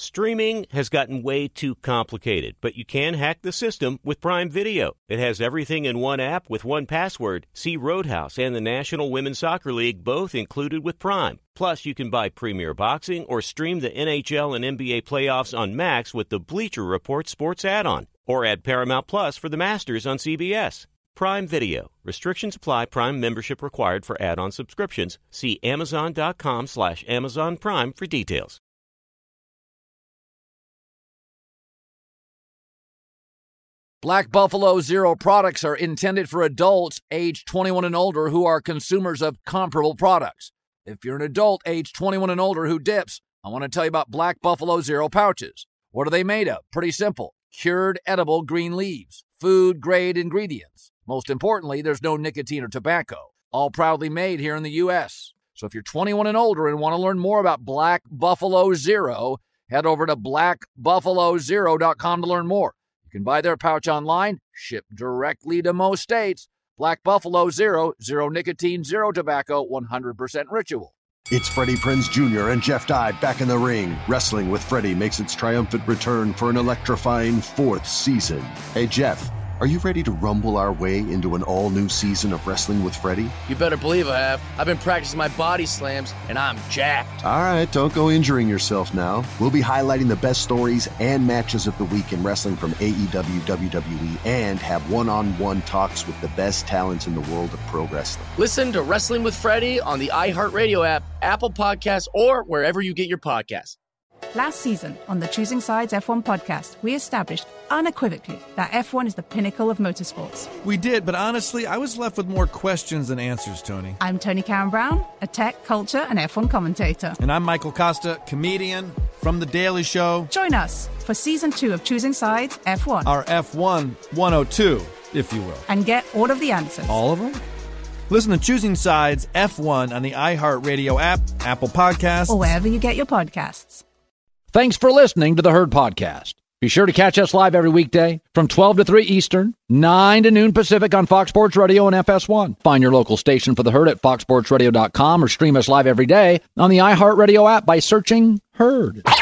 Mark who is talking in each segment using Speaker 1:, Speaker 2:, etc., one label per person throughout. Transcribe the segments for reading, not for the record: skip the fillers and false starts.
Speaker 1: Streaming has gotten way too complicated, but you can hack the system with Prime Video. It has everything in one app with one password. See Roadhouse and the National Women's Soccer League both included with Prime. Plus, you can buy Premier Boxing or stream the NHL and NBA playoffs on Max with the Bleacher Report Sports add-on. Or add Paramount Plus for the Masters on CBS. Prime Video. Restrictions apply. Prime membership required for add-on subscriptions. See Amazon.com/Amazon Prime for details.
Speaker 2: Black Buffalo Zero products are intended for adults age 21 and older who are consumers of comparable products. If you're an adult age 21 and older who dips, I want to tell you about Black Buffalo Zero pouches. What are they made of? Pretty simple. Cured edible green leaves. Food-grade ingredients. Most importantly, there's no nicotine or tobacco. All proudly made here in the U.S. So if you're 21 and older and want to learn more about Black Buffalo Zero, head over to blackbuffalozero.com to learn more. You can buy their pouch online, ship directly to most states. Black Buffalo Zero, zero nicotine, zero tobacco, 100% ritual.
Speaker 3: It's Freddie Prinze Jr. and Jeff Dye back in the ring. Wrestling with Freddie makes its triumphant return for an electrifying 4th season. Hey, Jeff, are you ready to rumble our way into an all-new season of Wrestling with Freddie?
Speaker 4: You better believe I have. I've been practicing my body slams, and I'm jacked.
Speaker 3: All right, don't go injuring yourself now. We'll be highlighting the best stories and matches of the week in wrestling from AEW, WWE, and have one-on-one talks with the best talents in the world of pro wrestling.
Speaker 4: Listen to Wrestling with Freddie on the iHeartRadio app, Apple Podcasts, or wherever you get your podcasts.
Speaker 5: Last season on the Choosing Sides F1 podcast, we established unequivocally that F1 is the pinnacle of motorsports.
Speaker 6: We did, but honestly, I was left with more questions than answers, Tony.
Speaker 5: I'm Tony Karen Brown, a tech, culture, and F1 commentator.
Speaker 6: And I'm Michael Costa, comedian from The Daily Show.
Speaker 5: Join us for Season 2 of Choosing Sides F1.
Speaker 6: Our F1 102, if you will.
Speaker 5: And get all of the answers.
Speaker 6: All of them? Listen to Choosing Sides F1 on the iHeartRadio app, Apple Podcasts,
Speaker 5: or wherever you get your podcasts.
Speaker 2: Thanks for listening to the Herd Podcast. Be sure to catch us live every weekday from 12 to 3 Eastern, 9 to noon Pacific on Fox Sports Radio and FS1. Find your local station for the Herd at foxsportsradio.com or stream us live every day on the iHeartRadio app by searching Herd.
Speaker 7: Now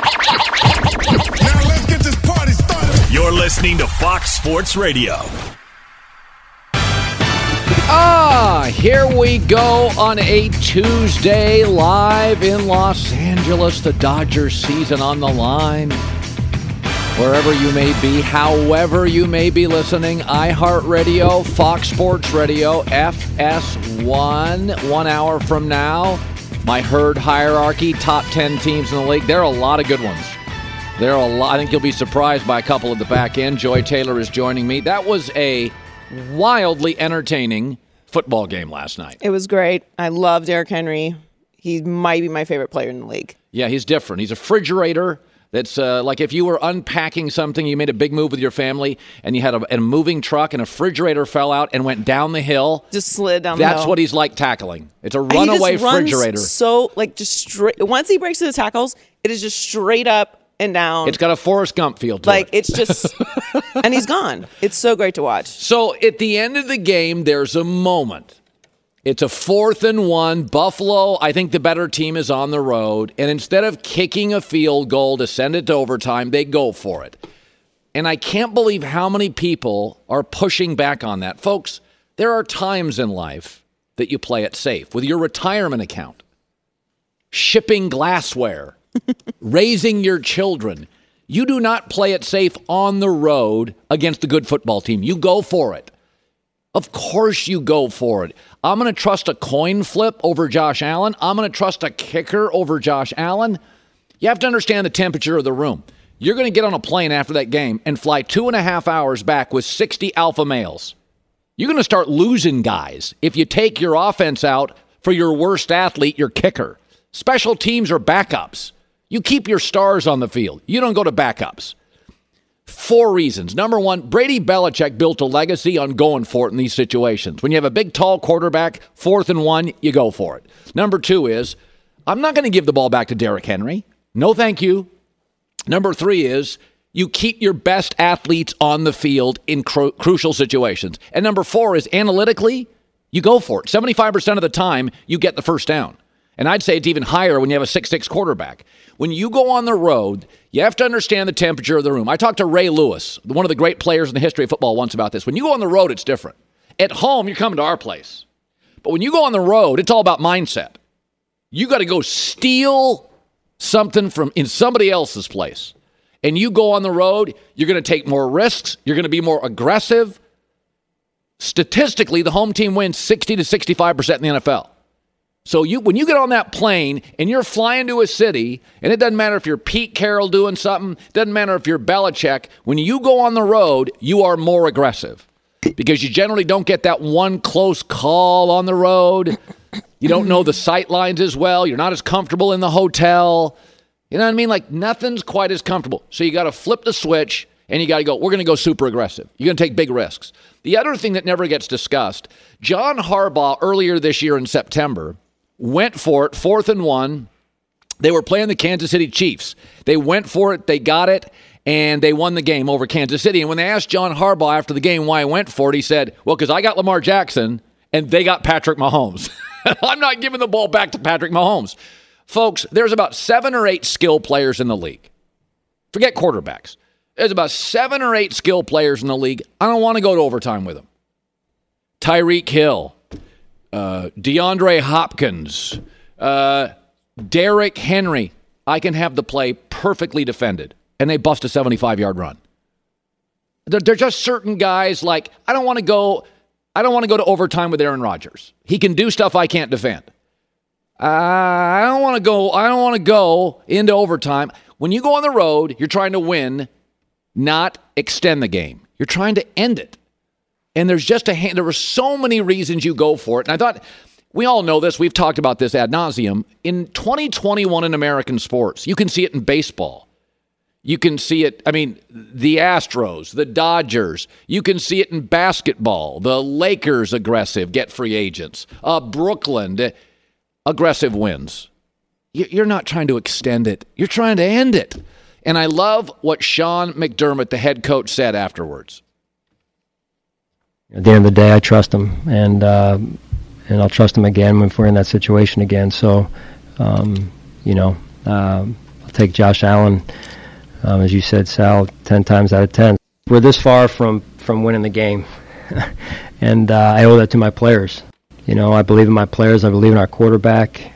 Speaker 7: let's get this party started.
Speaker 8: You're listening to Fox Sports Radio.
Speaker 2: Here we go on a Tuesday live in Los Angeles. The Dodgers season on the line. Wherever you may be, however you may be listening, iHeartRadio, Fox Sports Radio, FS1, 1 hour from now. My Herd hierarchy, top 10 teams in the league. There are a lot of good ones. There are a lot. I think you'll be surprised by a couple at the back end. Joy Taylor is joining me. That was a wildly entertaining football game last night.
Speaker 9: It was great. I love Derrick Henry. He might be my favorite player in the league.
Speaker 2: Yeah, he's different. He's a refrigerator. That's like if you were unpacking something, you made a big move with your family, and you had a moving truck, and a refrigerator fell out and went down the hill.
Speaker 9: Just slid down the hill.
Speaker 2: That's what he's like tackling. It's a runaway refrigerator.
Speaker 9: So, just straight. Once he breaks through the tackles, it is just straight up and down.
Speaker 2: It's got a Forrest Gump feel to it.
Speaker 9: It's just, and he's gone. It's so great to watch.
Speaker 2: So at the end of the game, there's a moment. It's a 4th and 1. Buffalo, I think the better team is on the road. And instead of kicking a field goal to send it to overtime, they go for it. And I can't believe how many people are pushing back on that. Folks, there are times in life that you play it safe. With your retirement account, shipping glassware, raising your children. You do not play it safe on the road against a good football team. You go for it. Of course you go for it. I'm going to trust a coin flip over Josh Allen. I'm going to trust a kicker over Josh Allen. You have to understand the temperature of the room. You're going to get on a plane after that game and fly 2.5 hours back with 60 alpha males. You're going to start losing guys if you take your offense out for your worst athlete, your kicker. Special teams are backups. You keep your stars on the field. You don't go to backups. 4 reasons. Number 1, Brady Belichick built a legacy on going for it in these situations. When you have a big, tall quarterback, 4th and 1, you go for it. Number 2 is, I'm not going to give the ball back to Derrick Henry. No, thank you. Number 3 is, you keep your best athletes on the field in crucial situations. And number 4 is, analytically, you go for it. 75% of the time, you get the first down. And I'd say it's even higher when you have a 6'6 quarterback. When you go on the road, you have to understand the temperature of the room. I talked to Ray Lewis, one of the great players in the history of football, once about this. When you go on the road, it's different. At home, you're coming to our place. But when you go on the road, it's all about mindset. You got to go steal something from in somebody else's place. And you go on the road, you're going to take more risks. You're going to be more aggressive. Statistically, the home team wins 60 to 65% in the NFL. So when you get on that plane and you're flying to a city, and it doesn't matter if you're Pete Carroll doing something, doesn't matter if you're Belichick, when you go on the road, you are more aggressive because you generally don't get that one close call on the road. You don't know the sight lines as well. You're not as comfortable in the hotel. You know what I mean? Like nothing's quite as comfortable. So you got to flip the switch and you got to go, we're going to go super aggressive. You're going to take big risks. The other thing that never gets discussed, John Harbaugh earlier this year in September went for it, 4th and 1. They were playing the Kansas City Chiefs. They went for it, they got it, and they won the game over Kansas City. And when they asked John Harbaugh after the game why he went for it, he said, well, because I got Lamar Jackson, and they got Patrick Mahomes. I'm not giving the ball back to Patrick Mahomes. Folks, there's about 7 or 8 skill players in the league. Forget quarterbacks. There's about 7 or 8 skill players in the league. I don't want to go to overtime with them. Tyreek Hill, DeAndre Hopkins, Derrick Henry. I can have the play perfectly defended, and they bust a 75-yard run. They're just certain guys like, I don't want to go to overtime with Aaron Rodgers. He can do stuff I can't defend. I don't want to go into overtime. When you go on the road, you're trying to win, not extend the game. You're trying to end it. And there's just there were so many reasons you go for it. And I thought, we all know this. We've talked about this ad nauseum. In 2021 in American sports, you can see it in baseball. You can see it, the Astros, the Dodgers. You can see it in basketball. The Lakers aggressive, get free agents. Brooklyn, aggressive wins. You're not trying to extend it. You're trying to end it. And I love what Sean McDermott, the head coach, said afterwards.
Speaker 10: At the end of the day, I trust him, and I'll trust him again if we're in that situation again. So, I'll take Josh Allen, as you said, Sal, 10 times out of 10. We're this far from winning the game, and I owe that to my players. I believe in my players. I believe in our quarterback.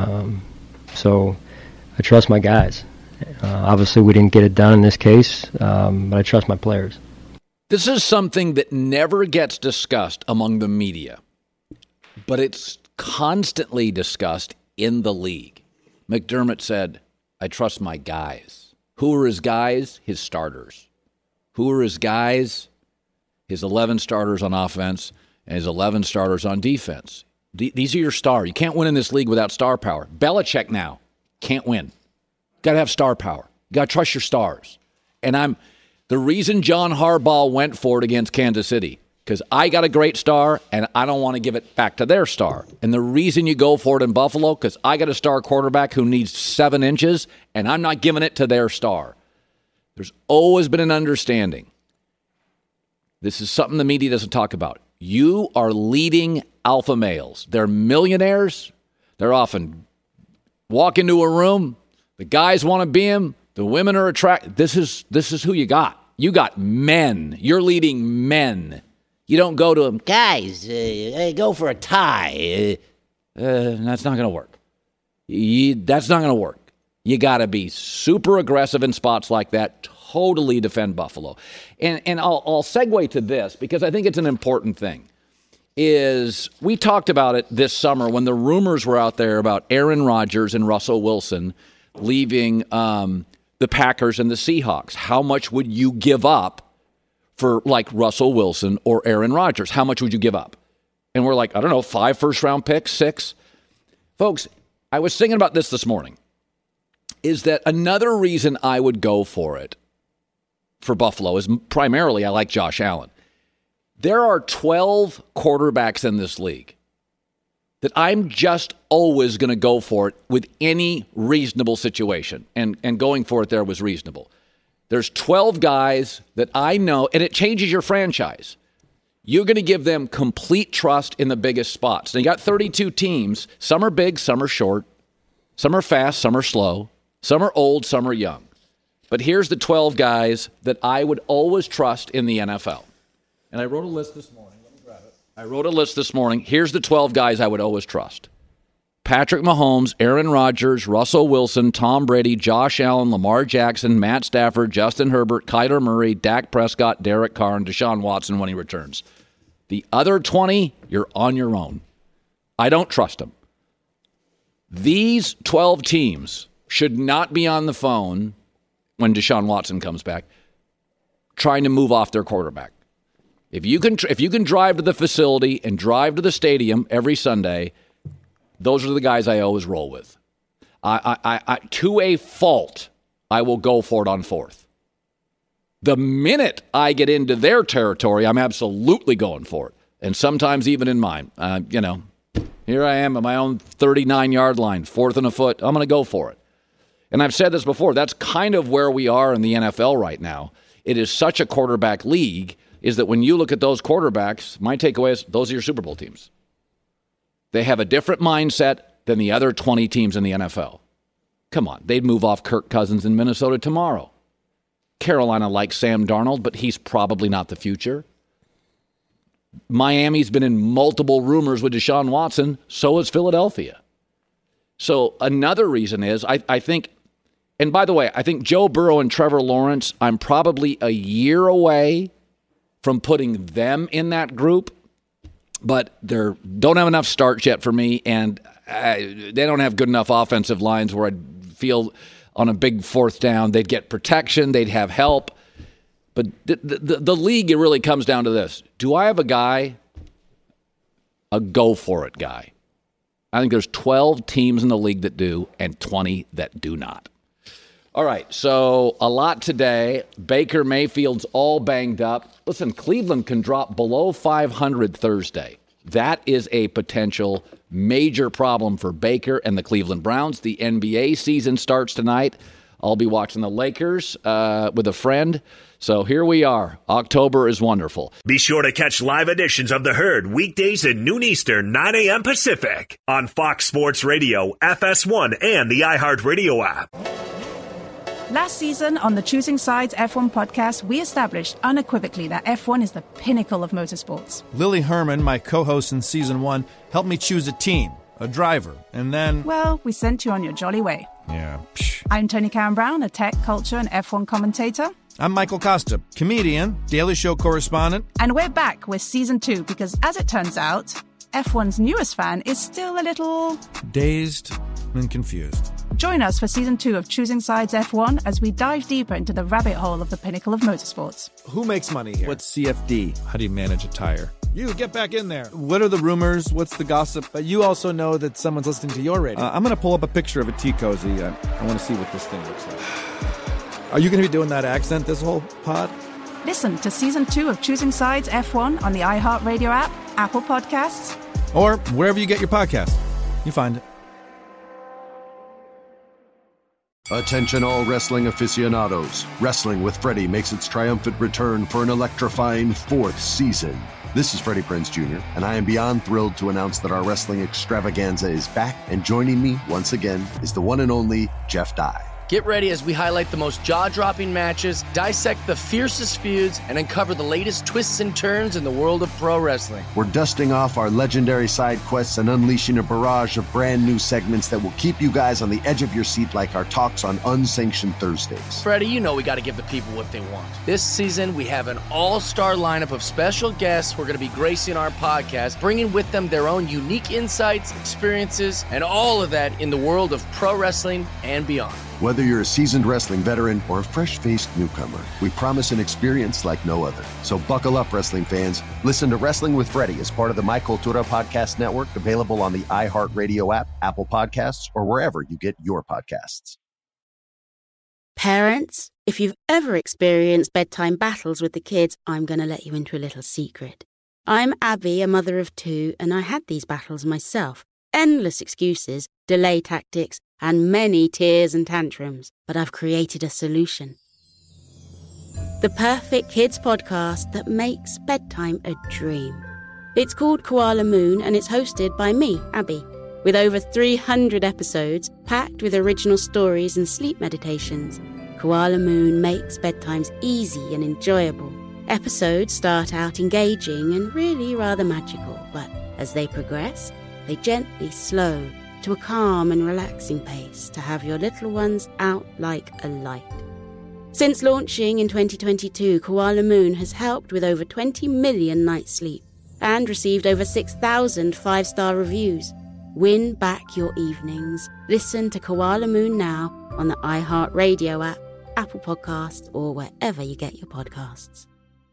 Speaker 10: So I trust my guys. Obviously, we didn't get it done in this case, but I trust my players.
Speaker 2: This is something that never gets discussed among the media, but it's constantly discussed in the league. McDermott said, I trust my guys. Who are his guys? His starters. Who are his guys? His 11 starters on offense and his 11 starters on defense. These are your stars. You can't win in this league without star power. Belichick now can't win. Got to have star power. Got to trust your stars. And the reason John Harbaugh went for it against Kansas City, because I got a great star, and I don't want to give it back to their star. And the reason you go for it in Buffalo, because I got a star quarterback who needs 7 inches, and I'm not giving it to their star. There's always been an understanding. This is something the media doesn't talk about. You are leading alpha males. They're millionaires. They're often walk into a room. The guys want to be them. The women are attracted. This is who you got. You got men. You're leading men. You don't go to them, guys, go for a tie. That's not going to work. That's not going to work. You got to be super aggressive in spots like that, totally defend Buffalo. And I'll segue to this because I think it's an important thing. Is we talked about it this summer when the rumors were out there about Aaron Rodgers and Russell Wilson leaving the Packers and the Seahawks. How much would you give up for like Russell Wilson or Aaron Rodgers? How much would you give up? And we're like, I don't know, 5 first-round picks, 6? Folks, I was thinking about this morning. Is that another reason I would go for it for Buffalo is primarily I like Josh Allen. There are 12 quarterbacks in this league that I'm just always going to go for it with any reasonable situation. And going for it there was reasonable. There's 12 guys that I know, and it changes your franchise. You're going to give them complete trust in the biggest spots. Now, you got 32 teams. Some are big, some are short. Some are fast, some are slow. Some are old, some are young. But here's the 12 guys that I would always trust in the NFL. And I wrote a list this morning. Let me grab it. I wrote a list this morning. Here's the 12 guys I would always trust. Patrick Mahomes, Aaron Rodgers, Russell Wilson, Tom Brady, Josh Allen, Lamar Jackson, Matt Stafford, Justin Herbert, Kyler Murray, Dak Prescott, Derek Carr, and Deshaun Watson when he returns. The other 20, you're on your own. I don't trust them. These 12 teams should not be on the phone when Deshaun Watson comes back trying to move off their quarterback. If you can drive to the facility and drive to the stadium every Sunday, those are the guys I always roll with. I to a fault, I will go for it on fourth. The minute I get into their territory, I'm absolutely going for it. And sometimes even in mine. Here I am at my own 39-yard line, fourth and a foot. I'm going to go for it. And I've said this before. That's kind of where we are in the NFL right now. It is such a quarterback league, is that when you look at those quarterbacks, my takeaway is those are your Super Bowl teams. They have a different mindset than the other 20 teams in the NFL. Come on, they'd move off Kirk Cousins in Minnesota tomorrow. Carolina likes Sam Darnold, but he's probably not the future. Miami's been in multiple rumors with Deshaun Watson, so is Philadelphia. So another reason is I think, and by the way, I think Joe Burrow and Trevor Lawrence, I'm probably a year away from putting them in that group. But they don't have enough starts yet for me, and they don't have good enough offensive lines where I'd feel on a big fourth down they'd get protection, they'd have help. But the league, it really comes down to this. Do I have a guy, a go-for-it guy? I think there's 12 teams in the league that do and 20 that do not. All right, so a lot today. Baker Mayfield's all banged up. Listen, Cleveland can drop below 500 Thursday. That is a potential major problem for Baker and the Cleveland Browns. The NBA season starts tonight. I'll be watching the Lakers with a friend. So here we are. October is wonderful.
Speaker 8: Be sure to catch live editions of The Herd weekdays at noon Eastern, 9 a.m. Pacific on Fox Sports Radio, FS1, and the iHeartRadio app.
Speaker 5: Last season on the Choosing Sides F1 podcast, we established unequivocally that F1 is the pinnacle of motorsports.
Speaker 6: Lily Herman, my co-host in Season 1, helped me choose a team, a driver, and then...
Speaker 5: Well, we sent you on your jolly way.
Speaker 6: Yeah.
Speaker 5: I'm Tony Karen Brown, a tech, culture, and F1 commentator.
Speaker 6: I'm Michael Costa, comedian, Daily Show correspondent.
Speaker 5: And we're back with Season 2 because, as it turns out, F1's newest fan is still a little...
Speaker 6: dazed and confused.
Speaker 5: Join us for Season 2 of Choosing Sides F1 as we dive deeper into the rabbit hole of the pinnacle of motorsports.
Speaker 11: Who makes money here?
Speaker 6: What's CFD? How do you manage a tire?
Speaker 11: You, get back in there.
Speaker 6: What are the rumors? What's the gossip?
Speaker 11: But you also know that someone's listening to your radio.
Speaker 6: I'm going to pull up a picture of a tea cozy. I want to see what this thing looks like.
Speaker 11: Are you going to be doing that accent this whole pod?
Speaker 5: Listen to Season 2 of Choosing Sides F1 on the iHeartRadio app, Apple Podcasts,
Speaker 6: or wherever you get your podcast. You find it.
Speaker 3: Attention all wrestling aficionados. Wrestling with Freddie makes its triumphant return for an electrifying 4th season. This is Freddie Prinze Jr., and I am beyond thrilled to announce that our wrestling extravaganza is back, and joining me once again is the one and only Jeff Dye.
Speaker 4: Get ready as we highlight the most jaw-dropping matches, dissect the fiercest feuds, and uncover the latest twists and turns in the world of pro wrestling.
Speaker 3: We're dusting off our legendary side quests and unleashing a barrage of brand new segments that will keep you guys on the edge of your seat like our talks on Unsanctioned Thursdays.
Speaker 4: Freddie, you know we got to give the people what they want. This season, we have an all-star lineup of special guests who are going to be gracing our podcast, bringing with them their own unique insights, experiences, and all of that in the world of pro wrestling and beyond.
Speaker 3: Whether you're a seasoned wrestling veteran or a fresh-faced newcomer, we promise an experience like no other. So buckle up, wrestling fans. Listen to Wrestling with Freddie as part of the My Cultura Podcast Network, available on the iHeartRadio app, Apple Podcasts, or wherever you get your podcasts.
Speaker 12: Parents, if you've ever experienced bedtime battles with the kids, I'm going to let you into a little secret. I'm Abby, a mother of 2, and I had these battles myself. Endless excuses, delay tactics, and many tears and tantrums. But I've created a solution. the perfect kids podcast that makes bedtime a dream. It's called Koala Moon, and it's hosted by me, Abby, with over 300 episodes packed with original stories and sleep meditations. Koala Moon makes bedtimes easy and enjoyable. Episodes start out engaging and really rather magical, but as they progress, they gently slow to a calm and relaxing pace to have your little ones out like a light. Since launching in 2022, Koala Moon has helped with over 20 million nights' sleep and received over 6,000 five-star reviews. Win back your evenings. Listen to Koala Moon now on the iHeartRadio app, Apple Podcasts, or wherever you get your podcasts.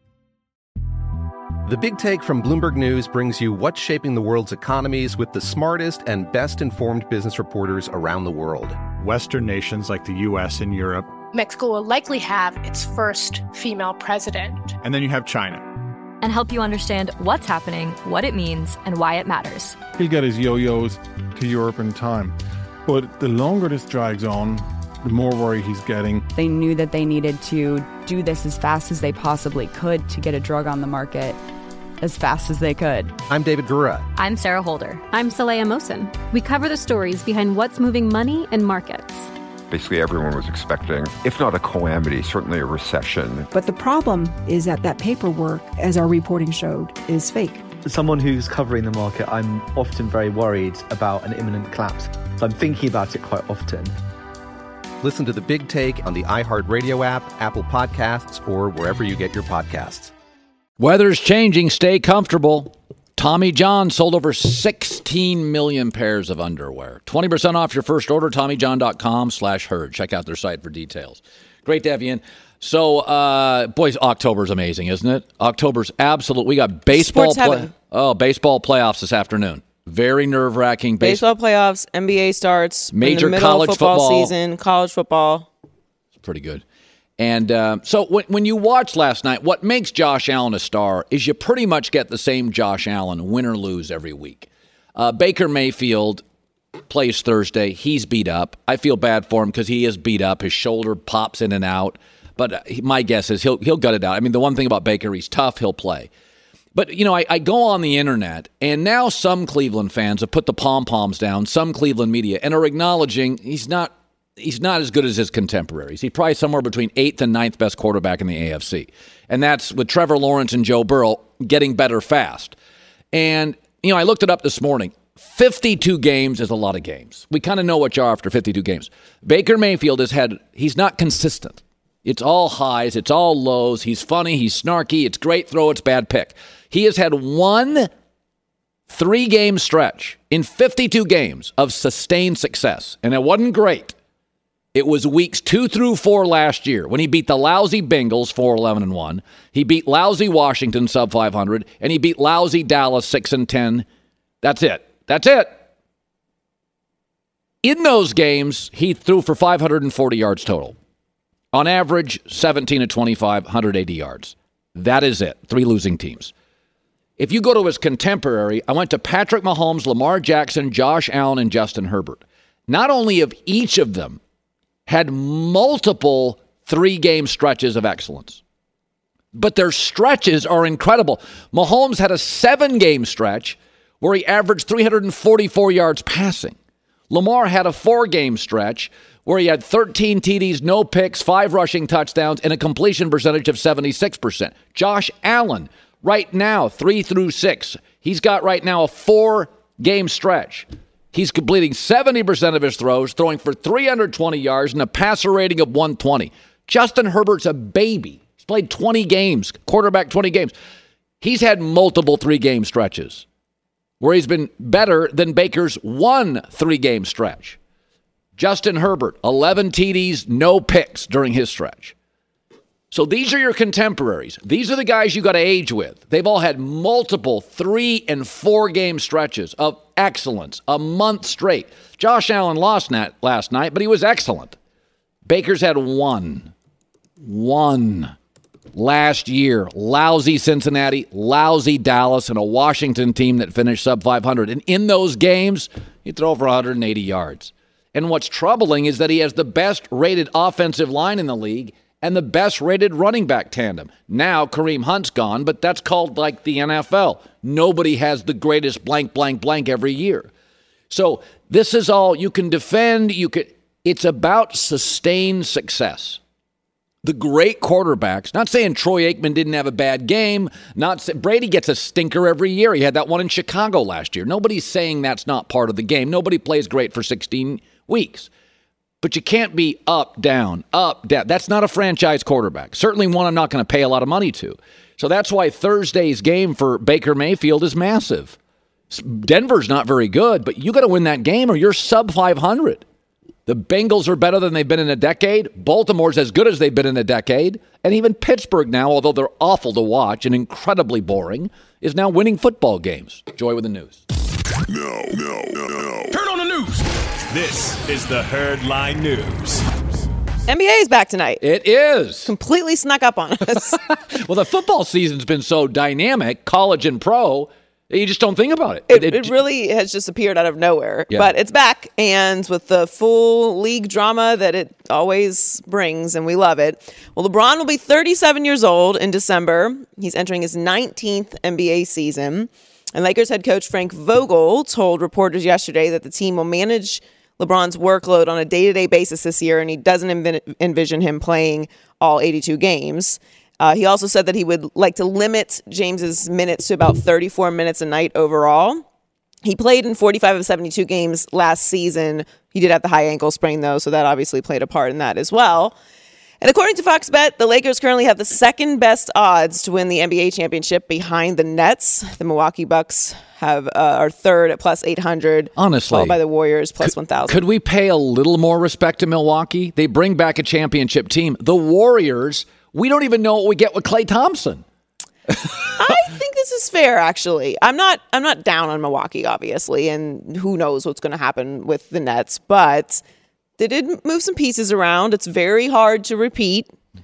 Speaker 13: The Big Take from Bloomberg News brings you what's shaping the world's economies with the smartest and best-informed business reporters around the world.
Speaker 14: Western nations like the U.S. and Europe.
Speaker 15: Mexico will likely have its first female president.
Speaker 14: And then you have China.
Speaker 16: And help you understand what's happening, what it means, and why it matters.
Speaker 7: He'll get his yo-yos to Europe in time. But the longer this drags on, the more worry he's getting.
Speaker 17: They knew that they needed to do this as fast as they possibly could to get a drug on the market as fast as they could.
Speaker 13: I'm David Gura.
Speaker 16: I'm Sarah Holder.
Speaker 18: I'm Saleha Mohsen. We cover the stories behind what's moving money and markets.
Speaker 19: Basically, everyone was expecting, if not a calamity, certainly a recession.
Speaker 20: But the problem is that paperwork, as our reporting showed, is fake.
Speaker 21: As someone who's covering the market, I'm often very worried about an imminent collapse. So I'm thinking about it quite often.
Speaker 13: Listen to The Big Take on the iHeartRadio app, Apple Podcasts, or wherever you get your podcasts.
Speaker 2: Weather's changing. Stay comfortable. Tommy John sold over 16 million pairs of underwear. 20% off your first order, TommyJohn.com/herd. Check out their site for details. Great to have you in. So, boys, October's amazing, isn't it? October's absolute. We got baseball baseball playoffs this afternoon. Very nerve-wracking.
Speaker 9: Baseball playoffs, NBA starts.
Speaker 2: Major college football
Speaker 9: season, college football.
Speaker 2: It's pretty good. And so when you watch last night, what makes Josh Allen a star is you pretty much get the same Josh Allen, win or lose, every week. Baker Mayfield plays Thursday. He's beat up. I feel bad for him because he is beat up. His shoulder pops in and out. But my guess is he'll gut it out. I mean, the one thing about Baker, he's tough. He'll play. But, you know, I go on the internet, and now some Cleveland fans have put the pom-poms down, some Cleveland media, and are acknowledging he's not as good as his contemporaries. He's probably somewhere between 8th and 9th best quarterback in the AFC. And that's with Trevor Lawrence and Joe Burrow getting better fast. And, you know, I looked it up this morning. 52 games is a lot of games. We kind of know what you are after 52 games. Baker Mayfield he's not consistent. It's all highs, it's all lows. He's funny, he's snarky, it's great throw, it's bad pick. He has had one 3-game stretch in 52 games of sustained success, and it wasn't great. It was weeks 2 through 4 last year when he beat the lousy Bengals 4-11-1. He beat lousy Washington sub 500, and he beat lousy Dallas 6-10. That's it. In those games, he threw for 540 yards total. On average, 17 of 25, 180 yards. That is it. 3 losing teams. If you go to his contemporary, I went to Patrick Mahomes, Lamar Jackson, Josh Allen, and Justin Herbert. Not only have each of them had multiple 3-game stretches of excellence, but their stretches are incredible. Mahomes had a 7-game stretch where he averaged 344 yards passing. Lamar had a 4-game stretch where he had 13 TDs, no picks, 5 rushing touchdowns, and a completion percentage of 76%. Josh Allen, right now, 3 through 6, he's got right now a 4-game stretch. He's completing 70% of his throws, throwing for 320 yards and a passer rating of 120. Justin Herbert's a baby. He's played 20 games, quarterback 20 games. He's had multiple 3-game stretches where he's been better than Baker's 1 3-game stretch. Justin Herbert, 11 TDs, no picks during his stretch. So these are your contemporaries. These are the guys you got to age with. They've all had multiple 3- and 4-game stretches of excellence, a month straight. Josh Allen lost last night, but he was excellent. Baker's had one last year. Lousy Cincinnati, lousy Dallas, and a Washington team that finished sub 500. And in those games, he threw for 180 yards. And what's troubling is that he has the best rated offensive line in the league, and the best-rated running back tandem. Now Kareem Hunt's gone, but that's called like the NFL. Nobody has the greatest blank, blank, blank every year. So this is all you can defend. It's about sustained success. The great quarterbacks, not saying Troy Aikman didn't have a bad game, Brady gets a stinker every year. He had that one in Chicago last year. Nobody's saying that's not part of the game. Nobody plays great for 16 weeks. But you can't be up, down, up, down. That's not a franchise quarterback. Certainly one I'm not going to pay a lot of money to. So that's why Thursday's game for Baker Mayfield is massive. Denver's not very good, but you got to win that game or you're sub 500. The Bengals are better than they've been in a decade. Baltimore's as good as they've been in a decade. And even Pittsburgh now, although they're awful to watch and incredibly boring, is now winning football games. Joy with the news.
Speaker 8: No. Turn on the news. This is the Herd Line News.
Speaker 9: NBA is back tonight.
Speaker 2: It is.
Speaker 9: Completely snuck up on us.
Speaker 2: Well, the football season's been so dynamic, college and pro, you just don't think about it.
Speaker 9: It really has just appeared out of nowhere.
Speaker 2: Yeah.
Speaker 9: But it's back, and with the full league drama that it always brings, and we love it. Well, LeBron will be 37 years old in December. He's entering his 19th NBA season. And Lakers head coach Frank Vogel told reporters yesterday that the team will manage LeBron's workload on a day-to-day basis this year, and he doesn't envision him playing all 82 games. He also said that he would like to limit James's minutes to about 34 minutes a night overall. He played in 45 of 72 games last season. He did have the high ankle sprain, though, so that obviously played a part in that as well. And according to Fox Bet, the Lakers currently have the second best odds to win the NBA championship behind the Nets. The Milwaukee Bucks are third at plus 800.
Speaker 2: Honestly.
Speaker 9: Followed by the Warriors plus 1,000.
Speaker 2: Could we pay a little more respect to Milwaukee? They bring back a championship team. The Warriors, we don't even know what we get with Klay Thompson.
Speaker 9: I think this is fair, actually. I'm not down on Milwaukee, obviously, and who knows what's going to happen with the Nets, but they did move some pieces around. It's very hard to repeat.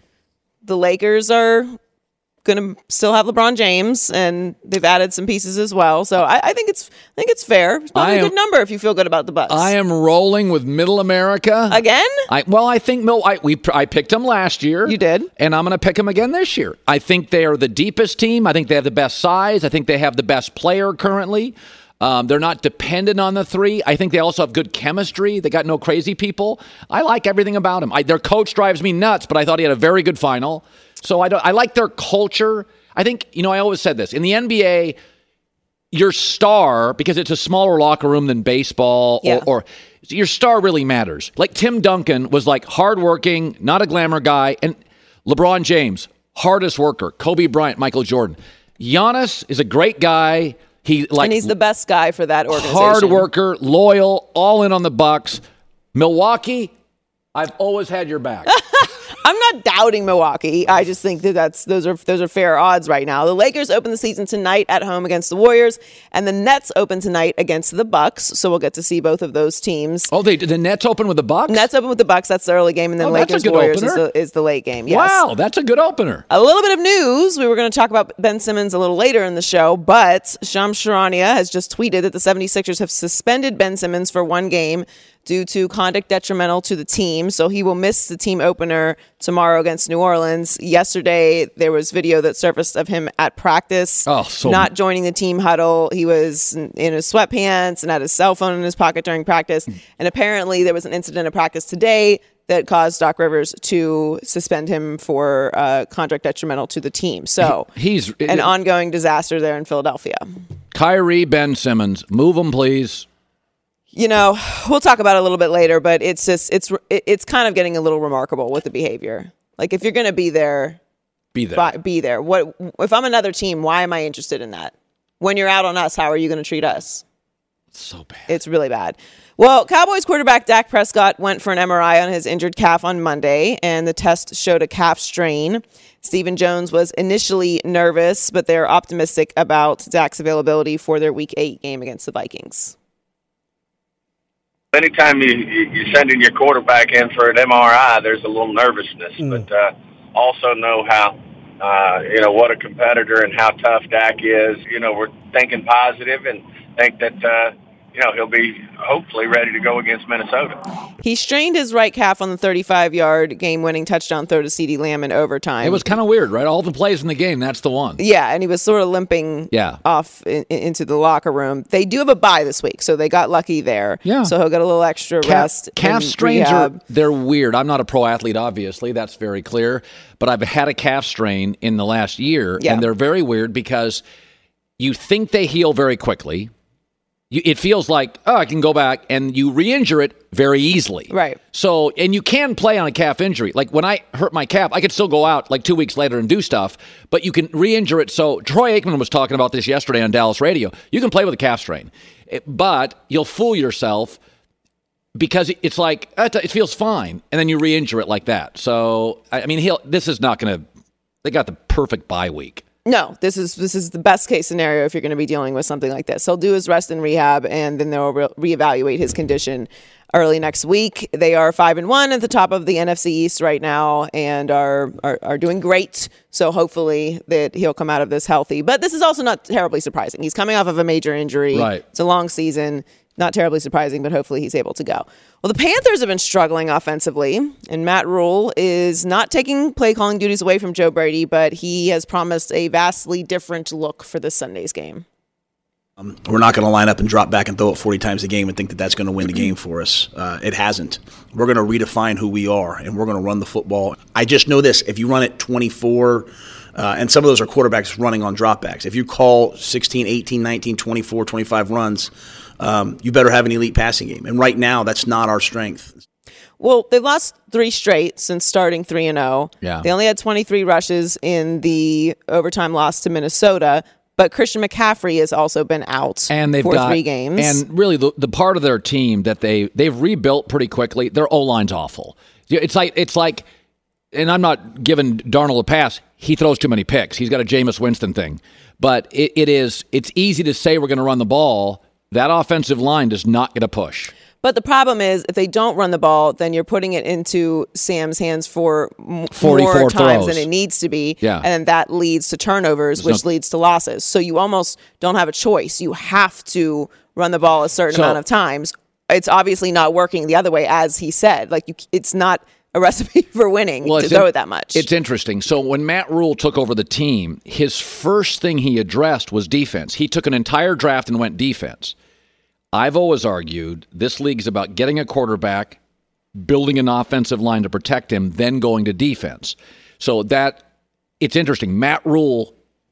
Speaker 9: The Lakers are going to still have LeBron James, and they've added some pieces as well. So I think it's fair. It's probably a good number if you feel good about the Bucks.
Speaker 2: I am rolling with Middle America
Speaker 9: again.
Speaker 2: I think I picked them last year.
Speaker 9: You did,
Speaker 2: and I'm going to pick them again this year. I think they are the deepest team. I think they have the best size. I think they have the best player currently. They're not dependent on the three. I think they also have good chemistry. They got no crazy people. I like everything about them. Their coach drives me nuts, but I thought he had a very good final. So I like their culture. I think, I always said this. In the NBA, your star, because it's a smaller locker room than baseball, or your star really matters. Like Tim Duncan was like hardworking, not a glamour guy. And LeBron James, hardest worker. Kobe Bryant, Michael Jordan. Giannis is a great guy.
Speaker 9: And he's the best guy for that organization.
Speaker 2: Hard worker, loyal, all in on the Bucks. Milwaukee, I've always had your back.
Speaker 9: I'm not doubting Milwaukee. I just think that those are fair odds right now. The Lakers open the season tonight at home against the Warriors, and the Nets open tonight against the Bucks. So we'll get to see both of those teams.
Speaker 2: Oh, the Nets open with the Bucks?
Speaker 9: Nets open with the Bucks. That's the early game, and then Lakers Warriors is the late game. Yes.
Speaker 2: Wow, that's a good opener.
Speaker 9: A little bit of news. We were going to talk about Ben Simmons a little later in the show, but Shams Charania has just tweeted that the 76ers have suspended Ben Simmons for one game due to conduct detrimental to the team. So he will miss the team opener tomorrow against New Orleans. Yesterday, there was video that surfaced of him at practice, not joining the team huddle. He was in his sweatpants and had his cell phone in his pocket during practice. And apparently there was an incident at practice today that caused Doc Rivers to suspend him for conduct detrimental to the team. So
Speaker 2: he's
Speaker 9: an ongoing disaster there in Philadelphia.
Speaker 2: Kyrie, Ben Simmons, move him, please.
Speaker 9: We'll talk about it a little bit later, but it's kind of getting a little remarkable with the behavior. Like, if you're going to be there, be there. What if I'm another team? Why am I interested in that? When you're out on us, how are you going to treat us?
Speaker 2: It's so bad.
Speaker 9: It's really bad. Well, Cowboys quarterback Dak Prescott went for an MRI on his injured calf on Monday, and the test showed a calf strain. Stephen Jones was initially nervous, but they're optimistic about Dak's availability for their Week 8 game against the Vikings.
Speaker 1: Anytime you're sending your quarterback in for an MRI, there's a little nervousness. But also know how, what a competitor and how tough Dak is. We're thinking positive and think that, he'll be hopefully ready to go against Minnesota.
Speaker 9: He strained his right calf on the 35-yard game-winning touchdown throw to CeeDee Lamb in overtime.
Speaker 2: It was kind of weird, right? All the plays in the game, that's the one.
Speaker 9: Yeah, and he was sort of limping off into the locker room. They do have a bye this week, so they got lucky there.
Speaker 2: Yeah.
Speaker 9: So he'll get a little extra rest.
Speaker 2: Calf strains they're weird. I'm not a pro athlete, obviously. That's very clear. But I've had a calf strain in the last year, and they're very weird because you think they heal very quickly. It feels like, I can go back, and you re-injure it very easily.
Speaker 9: Right.
Speaker 2: So, and you can play on a calf injury. Like when I hurt my calf, I could still go out like 2 weeks later and do stuff, but you can re-injure it. So Troy Aikman was talking about this yesterday on Dallas radio. You can play with a calf strain, but you'll fool yourself because it's like, it feels fine, and then you re-injure it like that. So, I mean, this is not going to, they got the perfect bye week.
Speaker 9: No, this is the best case scenario if you're going to be dealing with something like this. He'll do his rest in rehab, and then they'll reevaluate his condition early next week. They are 5-1 at the top of the NFC East right now, and are doing great. So hopefully that he'll come out of this healthy. But this is also not terribly surprising. He's coming off of a major injury.
Speaker 2: Right.
Speaker 9: It's a long season. Not terribly surprising, but hopefully he's able to go. Well, the Panthers have been struggling offensively, and Matt Rule is not taking play-calling duties away from Joe Brady, but he has promised a vastly different look for this Sunday's game.
Speaker 10: We're not going to line up and drop back and throw it 40 times a game and think that that's going to win the game for us. It hasn't. We're going to redefine who we are, and we're going to run the football. I just know this. If you run it 24, and some of those are quarterbacks running on dropbacks. If you call 16, 18, 19, 24, 25 runs, you better have an elite passing game. And right now, that's not our strength.
Speaker 9: Well, they've lost 3 straight since starting 3-0.
Speaker 2: Yeah.
Speaker 9: They only had 23 rushes in the overtime loss to Minnesota, but Christian McCaffrey has also been out
Speaker 2: and
Speaker 9: for 3 games.
Speaker 2: And really, the part of their team that they've rebuilt pretty quickly, their O-line's awful. It's like, and I'm not giving Darnold a pass. He throws too many picks. He's got a Jameis Winston thing. But it's easy to say we're going to run the ball. That offensive line does not get a push.
Speaker 9: But the problem is, if they don't run the ball, then you're putting it into Sam's hands for more times
Speaker 2: throws
Speaker 9: than it needs to be.
Speaker 2: Yeah.
Speaker 9: And that leads to turnovers, which leads to losses. So you almost don't have a choice. You have to run the ball a certain amount of times. It's obviously not working the other way, as he said. It's not a recipe for winning to throw it that much.
Speaker 2: It's interesting. So when Matt Rule took over the team, his first thing he addressed was defense. He took an entire draft and went defense. I've always argued this league's about getting a quarterback, building an offensive line to protect him, then going to defense. So it's interesting. Matt Rule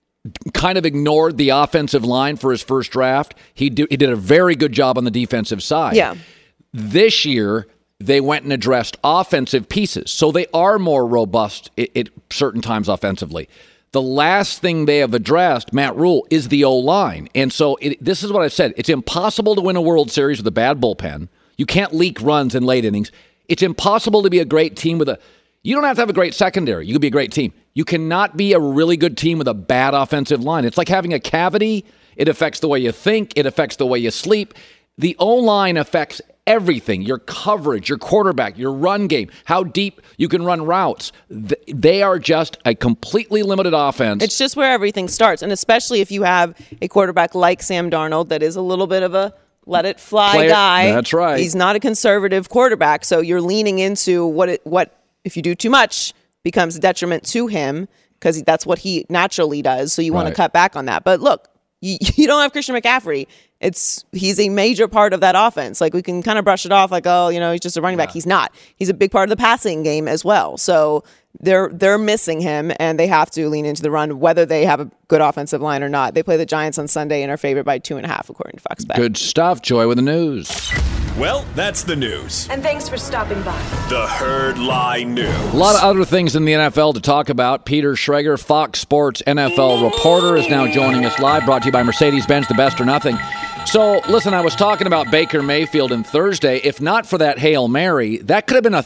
Speaker 2: kind of ignored the offensive line for his first draft. He did a very good job on the defensive side.
Speaker 9: Yeah.
Speaker 2: This year, they went and addressed offensive pieces. So they are more robust at certain times offensively. The last thing they have addressed, Matt Rule, is the O-line. And so this is what I said. It's impossible to win a World Series with a bad bullpen. You can't leak runs in late innings. It's impossible to be a great team with you don't have to have a great secondary. You can be a great team. You cannot be a really good team with a bad offensive line. It's like having a cavity. It affects the way you think. It affects the way you sleep. The O-line affects everything, your coverage, your quarterback, your run game, how deep you can run routes. They are just a completely limited offense.
Speaker 9: It's just where everything starts. And especially if you have a quarterback like Sam Darnold that is a little bit of a let-it-fly guy.
Speaker 2: That's right.
Speaker 9: He's not a conservative quarterback, so you're leaning into what if you do too much, becomes a detriment to him because that's what he naturally does, so you want to cut back on that. But look, you don't have Christian McCaffrey. He's a major part of that offense. We can kind of brush it off like, he's just a running back. He's not. He's a big part of the passing game as well. So they're missing him, and they have to lean into the run, whether they have a good offensive line or not. They play the Giants on Sunday and are favored by 2.5, according to Fox Bet.
Speaker 2: Good stuff, Joy, with the news.
Speaker 8: Well, that's the news.
Speaker 22: And thanks for stopping by.
Speaker 8: The Herd Lie News.
Speaker 2: A lot of other things in the NFL to talk about. Peter Schrager, Fox Sports NFL reporter, is now joining us live, brought to you by Mercedes-Benz, the best or nothing. So, listen, I was talking about Baker Mayfield on Thursday. If not for that Hail Mary, that could have been a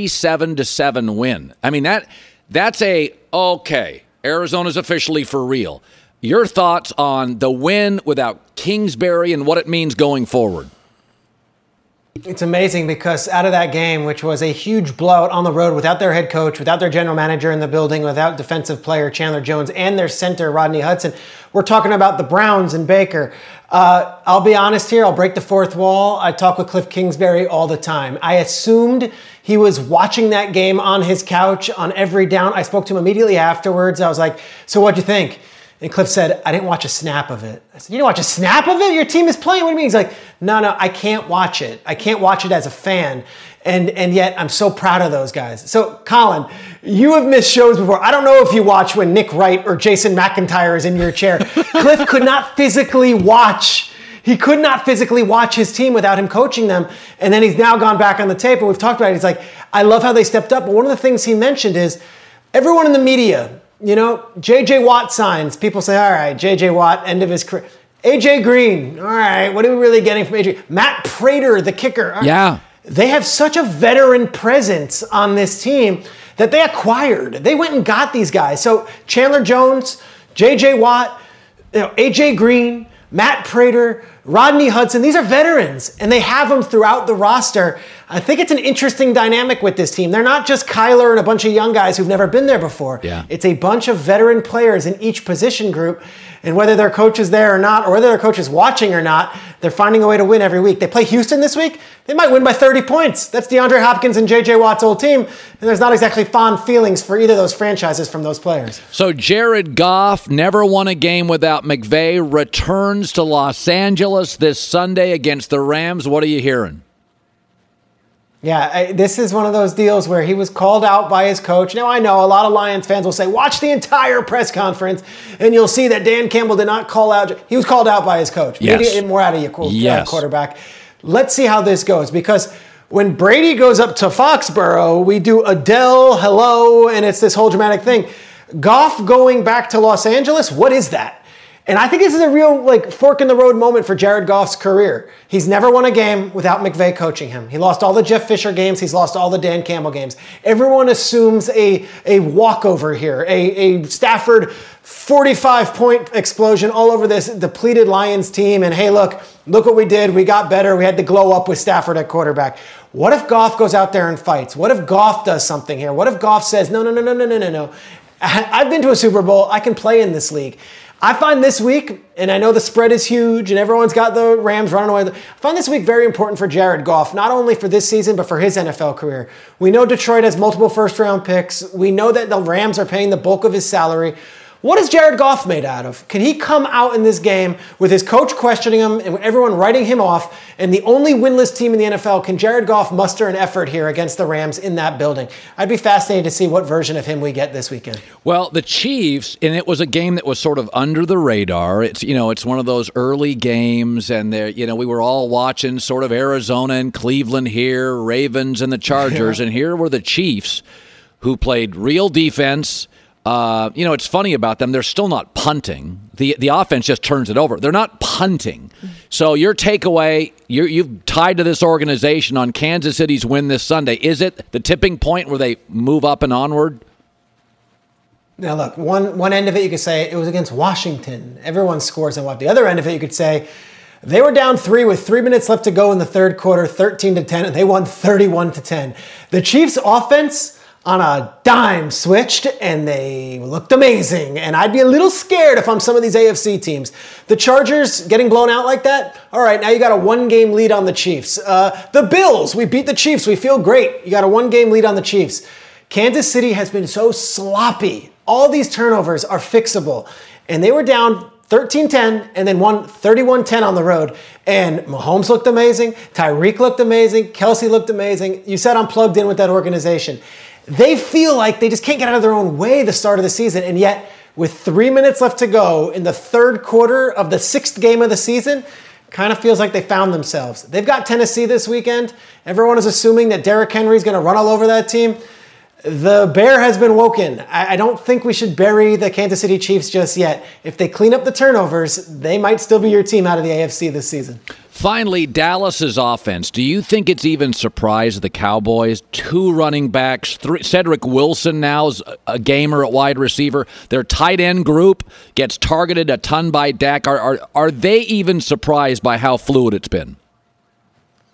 Speaker 2: 37-7 win. I mean, that's okay, Arizona's officially for real. Your thoughts on the win without Kingsbury and what it means going forward?
Speaker 11: It's amazing because out of that game, which was a huge blowout on the road without their head coach, without their general manager in the building, without defensive player Chandler Jones and their center Rodney Hudson, we're talking about the Browns and Baker. I'll be honest here. I'll break the fourth wall. I talk with Cliff Kingsbury all the time. I assumed he was watching that game on his couch on every down. I spoke to him immediately afterwards. I was like, so what'd you think? And Cliff said, I didn't watch a snap of it. I said, you didn't watch a snap of it? Your team is playing. What do you mean? He's like, no, I can't watch it. I can't watch it as a fan. And yet I'm so proud of those guys. So Colin, you have missed shows before. I don't know if you watch when Nick Wright or Jason McIntyre is in your chair. Cliff could not physically watch. He could not physically watch his team without him coaching them. And then he's now gone back on the tape and we've talked about it. He's like, I love how they stepped up. But one of the things he mentioned is everyone in the media, J.J. Watt signs. People say, all right, J.J. Watt, end of his career. A.J. Green, all right, what are we really getting from A.J.? Matt Prater, the kicker. Right.
Speaker 2: Yeah.
Speaker 11: They have such a veteran presence on this team that they acquired. They went and got these guys. So Chandler Jones, J.J. Watt, A.J. Green, Matt Prater, Rodney Hudson, these are veterans, and they have them throughout the roster. I think it's an interesting dynamic with this team. They're not just Kyler and a bunch of young guys who've never been there before.
Speaker 2: Yeah.
Speaker 11: It's a bunch of veteran players in each position group, and whether their coach is there or not, or whether their coach is watching or not, they're finding a way to win every week. They play Houston this week. They might win by 30 points. That's DeAndre Hopkins and J.J. Watt's old team, and there's not exactly fond feelings for either of those franchises from those players.
Speaker 2: So Jared Goff never won a game without McVay, returns to Los Angeles this Sunday against the Rams. What are you hearing?
Speaker 11: Yeah, this is one of those deals where he was called out by his coach. Now, I know a lot of Lions fans will say, watch the entire press conference, and you'll see that Dan Campbell did not call out. He was called out by his coach.
Speaker 2: Yes.
Speaker 11: Maybe get more out of your
Speaker 2: Yes.
Speaker 11: quarterback. Let's see how this goes, because when Brady goes up to Foxborough, we do Adele, hello, and it's this whole dramatic thing. Goff going back to Los Angeles, what is that? And I think this is a real fork in the road moment for Jared Goff's career. He's never won a game without McVay coaching him. He lost all the Jeff Fisher games. He's lost all the Dan Campbell games. Everyone assumes a walkover here, a Stafford 45-point explosion all over this depleted Lions team. And hey, look what we did. We got better. We had to glow up with Stafford at quarterback. What if Goff goes out there and fights? What if Goff does something here? What if Goff says, no. I've been to a Super Bowl. I can play in this league. I find this week, and I know the spread is huge and everyone's got the Rams running away. I find this week very important for Jared Goff, not only for this season, but for his NFL career. We know Detroit has multiple first-round picks. We know that the Rams are paying the bulk of his salary. What is Jared Goff made out of? Can he come out in this game with his coach questioning him and everyone writing him off, and the only winless team in the NFL? Can Jared Goff muster an effort here against the Rams in that building? I'd be fascinated to see what version of him we get this weekend.
Speaker 2: Well, the Chiefs, and it was a game that was sort of under the radar. It's it's one of those early games, and we were all watching sort of Arizona and Cleveland here, Ravens and the Chargers, and here were the Chiefs who played real defense. It's funny about them. They're still not punting. The offense just turns it over. They're not punting. So your takeaway, you've tied to this organization on Kansas City's win this Sunday. Is it the tipping point where they move up and onward?
Speaker 11: Now, look, one end of it you could say it was against Washington. Everyone scores and what. The other end of it you could say they were down 3 with 3 minutes left to go in the third quarter, 13-10, and they won 31-10. The Chiefs' offense on a dime switched, and they looked amazing. And I'd be a little scared if I'm some of these AFC teams. The Chargers getting blown out like that? All right, now you got a 1-game lead on the Chiefs. The Bills, we beat the Chiefs. We feel great. You got a 1-game lead on the Chiefs. Kansas City has been so sloppy. All these turnovers are fixable. And they were down 13-10 and then won 31-10 on the road. And Mahomes looked amazing. Tyreek looked amazing. Kelsey looked amazing. You said I'm plugged in with that organization. They feel like they just can't get out of their own way the start of the season. And yet, with 3 minutes left to go in the third quarter of the 6th game of the season, kind of feels like they found themselves. They've got Tennessee this weekend. Everyone is assuming that Derrick Henry is going to run all over that team. The bear has been woken. I don't think we should bury the Kansas City Chiefs just yet. If they clean up the turnovers, they might still be your team out of the AFC this season.
Speaker 2: Finally, Dallas's offense. Do you think it's even surprised the Cowboys? 2 running backs. Cedric Wilson now is a gamer at wide receiver. Their tight end group gets targeted a ton by Dak. Are they even surprised by how fluid it's been?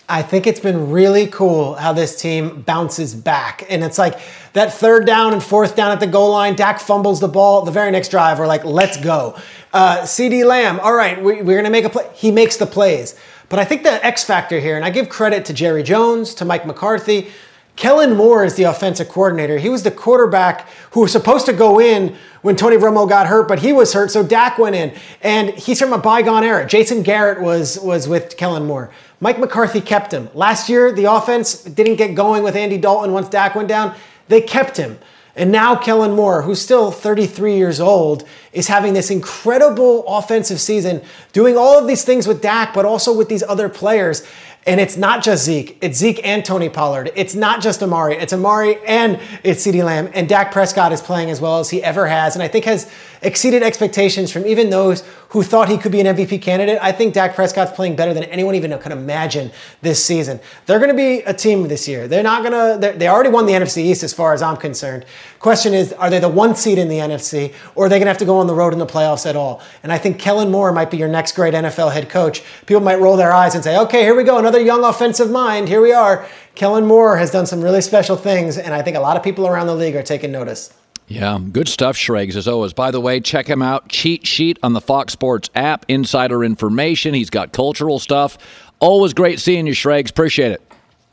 Speaker 11: I think it's been really cool how this team bounces back. And it's like that 3rd down and 4th down at the goal line, Dak fumbles the ball. The very next drive, we're like, let's go. CeeDee Lamb, all right, we're going to make a play. He makes the plays. But I think the X factor here, and I give credit to Jerry Jones, to Mike McCarthy, Kellen Moore is the offensive coordinator. He was the quarterback who was supposed to go in when Tony Romo got hurt, but he was hurt, so Dak went in. And he's from a bygone era. Jason Garrett was with Kellen Moore. Mike McCarthy kept him. Last year, the offense didn't get going with Andy Dalton once Dak went down. They kept him. And now Kellen Moore, who's still 33 years old, is having this incredible offensive season, doing all of these things with Dak, but also with these other players. And it's not just Zeke. It's Zeke and Tony Pollard. It's not just Amari. It's Amari and it's CeeDee Lamb. And Dak Prescott is playing as well as he ever has. And I think has exceeded expectations from even those who thought he could be an MVP candidate. I think Dak Prescott's playing better than anyone even could imagine this season. They're going to be a team this year. They're not going to, they already won the NFC East as far as I'm concerned. Question is, are they the 1 seed in the NFC, or are they going to have to go on the road in the playoffs at all? And I think Kellen Moore might be your next great NFL head coach. People might roll their eyes and say, okay, here we go, another young offensive mind. Here we are. Kellen Moore has done some really special things, and I think a lot of people around the league are taking notice.
Speaker 2: Yeah, good stuff, Schrags, as always. By the way, check him out. Cheat Sheet on the Fox Sports app. Insider information. He's got cultural stuff. Always great seeing you, Schrags. Appreciate it.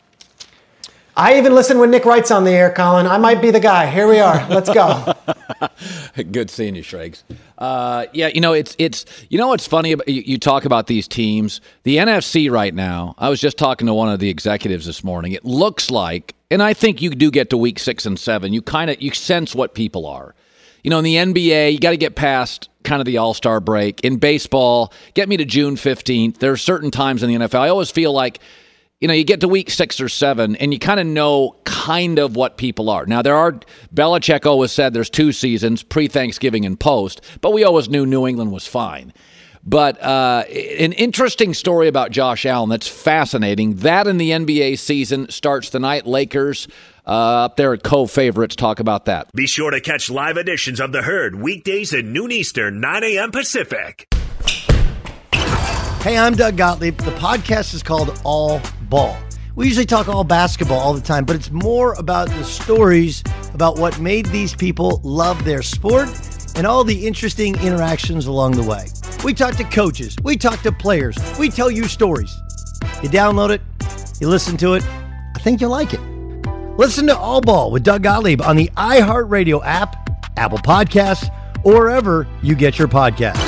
Speaker 11: I even listen when Nick Wright's on the air, Colin. I might be the guy. Here we are. Let's go.
Speaker 2: Good seeing you, Schrags. Yeah, it's what's funny about you talk about these teams. The NFC right now, I was just talking to one of the executives this morning. It looks like, and I think you do get to week 6 and 7, you sense what people are. In the NBA, you got to get past kind of the All-Star break. In baseball, get me to June 15th. There are certain times in the NFL. I always feel like you get to week 6 or 7, and you kind of know kind of what people are. Now, Belichick always said there's 2 seasons, pre-Thanksgiving and post, but we always knew New England was fine. But an interesting story about Josh Allen that's fascinating. That in the NBA season starts tonight. Lakers up there at co-favorites. Talk about that.
Speaker 8: Be sure to catch live editions of The Herd weekdays at noon Eastern, 9 a.m. Pacific.
Speaker 5: Hey, I'm Doug Gottlieb. The podcast is called All Ball. We usually talk all basketball all the time, but it's more about the stories about what made these people love their sport and all the interesting interactions along the way. We talk to coaches. We talk to players. We tell you stories. You download it. You listen to it. I think you'll like it. Listen to All Ball with Doug Gottlieb on the iHeartRadio app, Apple Podcasts, or wherever you get your podcasts.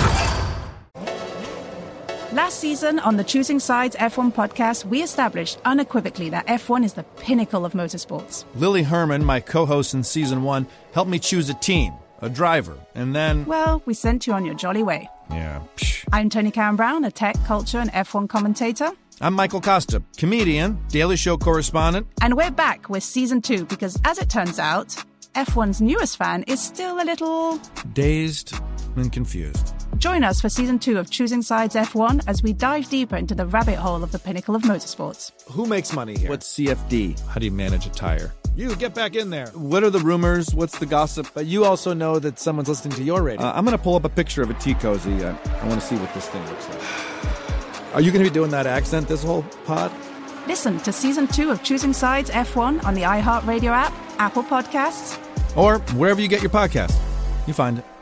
Speaker 22: Last season on the Choosing Sides F1 podcast, we established unequivocally that F1 is the pinnacle of motorsports.
Speaker 6: Lily Herman, my co-host in Season 1, helped me choose a team, a driver, and then...
Speaker 22: Well, we sent you on your jolly way.
Speaker 6: Yeah.
Speaker 22: I'm Tony Karen Brown, a tech, culture, and F1 commentator.
Speaker 6: I'm Michael Costa, comedian, Daily Show correspondent.
Speaker 22: And we're back with Season 2 because, as it turns out, F1's newest fan is still a little...
Speaker 6: dazed and confused.
Speaker 22: Join us for Season 2 of Choosing Sides F1 as we dive deeper into the rabbit hole of the pinnacle of motorsports.
Speaker 6: Who makes money here? What's CFD? How do you manage a tire? You, get back in there. What are the rumors? What's the gossip?
Speaker 23: But you also know that someone's listening to your radio.
Speaker 6: I'm going to pull up a picture of a tea cozy. I want to see what this thing looks like.
Speaker 23: Are you going to be doing that accent this whole pod?
Speaker 22: Listen to Season 2 of Choosing Sides F1 on the iHeartRadio app, Apple Podcasts,
Speaker 6: or wherever you get your podcast. You find it.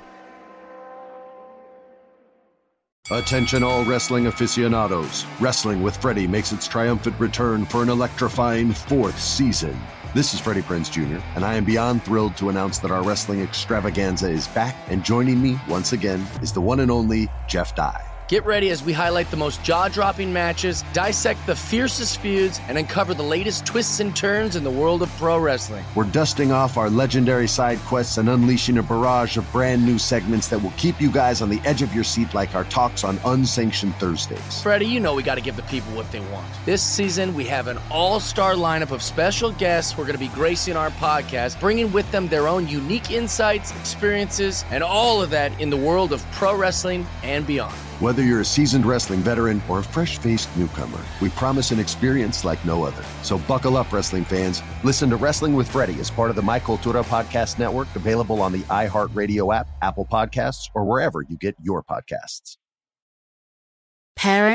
Speaker 3: Attention all wrestling aficionados. Wrestling with Freddie makes its triumphant return for an electrifying 4th season. This is Freddie Prinze Jr., and I am beyond thrilled to announce that our wrestling extravaganza is back, and joining me once again is the one and only Jeff Dye.
Speaker 4: Get ready as we highlight the most jaw-dropping matches, dissect the fiercest feuds, and uncover the latest twists and turns in the world of pro wrestling.
Speaker 3: We're dusting off our legendary side quests and unleashing a barrage of brand new segments that will keep you guys on the edge of your seat like our talks on Unsanctioned Thursdays.
Speaker 4: Freddie, you know we got to give the people what they want. This season, we have an all-star lineup of special guests who are going to be gracing our podcast, bringing with them their own unique insights, experiences, and all of that in the world of pro wrestling and beyond.
Speaker 3: Whether you're a seasoned wrestling veteran or a fresh-faced newcomer, we promise an experience like no other. So buckle up, wrestling fans. Listen to Wrestling with Freddie as part of the My Cultura Podcast Network, available on the iHeartRadio app, Apple Podcasts, or wherever you get your podcasts.
Speaker 12: Parents,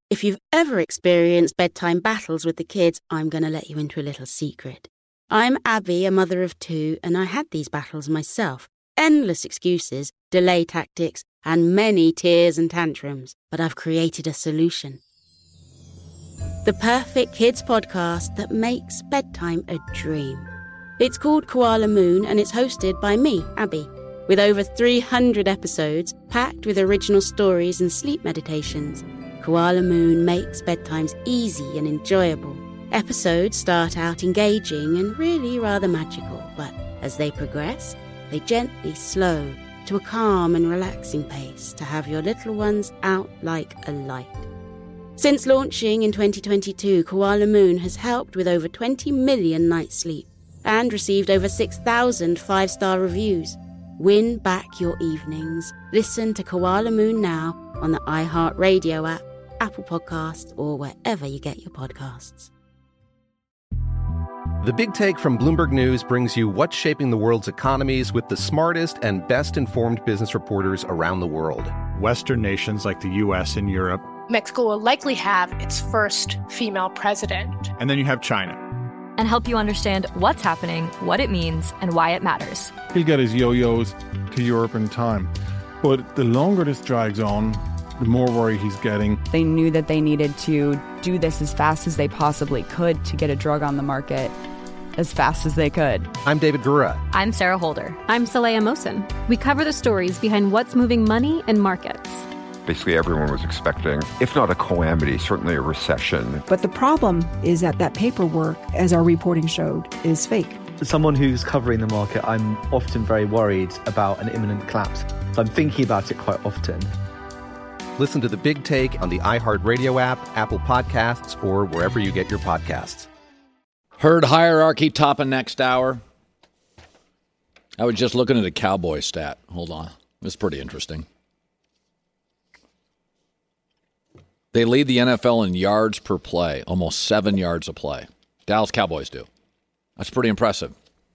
Speaker 12: If you've ever experienced bedtime battles with the kids, I'm going to let you into a little secret. I'm Abby, a mother of 2, and I had these battles myself. Endless excuses, delay tactics, and many tears and tantrums. But I've created a solution. The perfect kids podcast that makes bedtime a dream. It's called Koala Moon, and it's hosted by me, Abby, with over 300 episodes packed with original stories and sleep meditations. Koala Moon makes bedtimes easy and enjoyable. Episodes start out engaging and really rather magical, but as they progress, they gently slow to a calm and relaxing pace to have your little ones out like a light. Since launching in 2022, Koala Moon has helped with over 20 million nights sleep and received over 6,000 5-star reviews. Win back your evenings. Listen to Koala Moon now on the iHeartRadio app, Apple Podcasts, or wherever you get your podcasts.
Speaker 13: The Big Take from Bloomberg News brings you what's shaping the world's economies with the smartest and best-informed business reporters around the world.
Speaker 7: Western nations like the U.S. and Europe.
Speaker 14: Mexico will likely have its first female president.
Speaker 7: And then you have China.
Speaker 16: And help you understand what's happening, what it means, and why it matters.
Speaker 15: He'll get his yo-yos to Europe in time. But the longer this drags on, the more worry he's getting.
Speaker 17: They knew that they needed to do this as fast as they possibly could to get a drug on the market as fast as they could.
Speaker 13: I'm David Gura.
Speaker 16: I'm Sarah Holder.
Speaker 18: I'm Saleha Mohsen. We cover the stories behind what's moving money and markets.
Speaker 19: Basically, everyone was expecting, if not a calamity, certainly a recession.
Speaker 20: But the problem is that paperwork, as our reporting showed, is fake.
Speaker 21: As someone who's covering the market, I'm often very worried about an imminent collapse. So I'm thinking about it quite often.
Speaker 13: Listen to The Big Take on the iHeartRadio app, Apple Podcasts, or wherever you get your podcasts.
Speaker 2: Herd hierarchy topping next hour. I was just looking at a Cowboy stat. Hold on. It's pretty interesting. They lead the NFL in yards per play, almost 7 yards a play. Dallas Cowboys do. That's pretty impressive.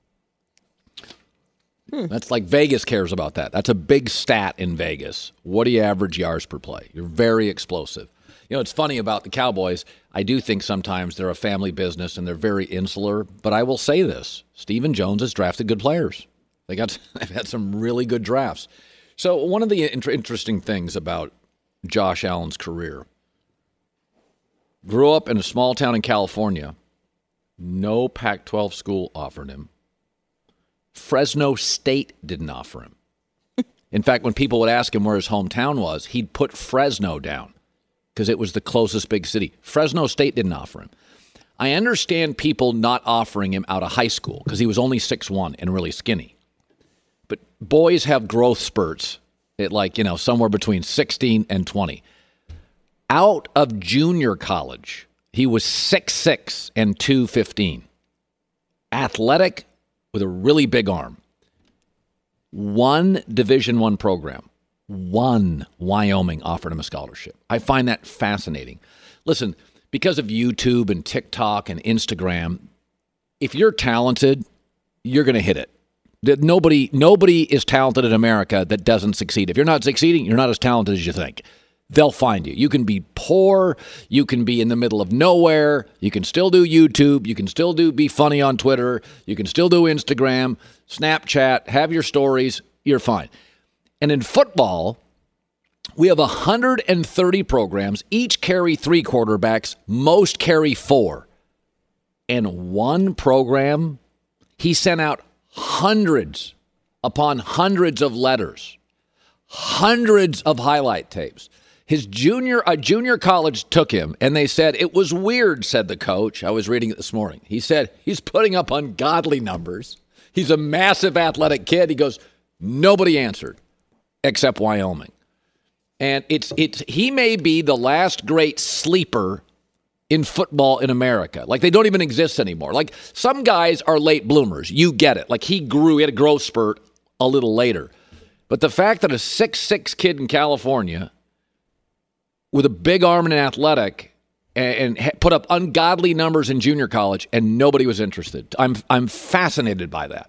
Speaker 2: That's like Vegas cares about that. That's a big stat in Vegas. What do you average yards per play? You're very explosive. You know, it's funny about the Cowboys. I do think sometimes they're a family business and they're very insular. But I will say this. Stephen Jones has drafted good players. They've had some really good drafts. So one of the interesting things about Josh Allen's career, grew up in a small town in California. No Pac-12 school offered him. Fresno State didn't offer him. In fact, when people would ask him where his hometown was, he'd put Fresno down because it was the closest big city. Fresno State didn't offer him. I understand people not offering him out of high school because he was only 6'1" and really skinny. But boys have growth spurts at somewhere between 16 and 20. Out of junior college, he was 6'6" and 215. Athletic with a really big arm. One Division I program, one Wyoming offered him a scholarship. I find that fascinating. Listen, because of YouTube and TikTok and Instagram, if you're talented, you're going to hit it. Nobody is talented in America that doesn't succeed. If you're not succeeding, you're not as talented as you think. They'll find you. You can be poor. You can be in the middle of nowhere. You can still do YouTube. You can still be funny on Twitter. You can still do Instagram, Snapchat, have your stories. You're fine. And in football, we have 130 programs. Each carry 3 quarterbacks. Most carry 4. And one program, he sent out hundreds upon hundreds of letters, hundreds of highlight tapes. A junior college took him, and they said, it was weird, said the coach. I was reading it this morning. He said, he's putting up ungodly numbers. He's a massive athletic kid. He goes, nobody answered except Wyoming. And he may be the last great sleeper in football in America. Like, they don't even exist anymore. Like, some guys are late bloomers. You get it. Like, he had a growth spurt a little later. But the fact that a 6'6" kid in California with a big arm and an athletic and put up ungodly numbers in junior college and nobody was interested. I'm fascinated by that.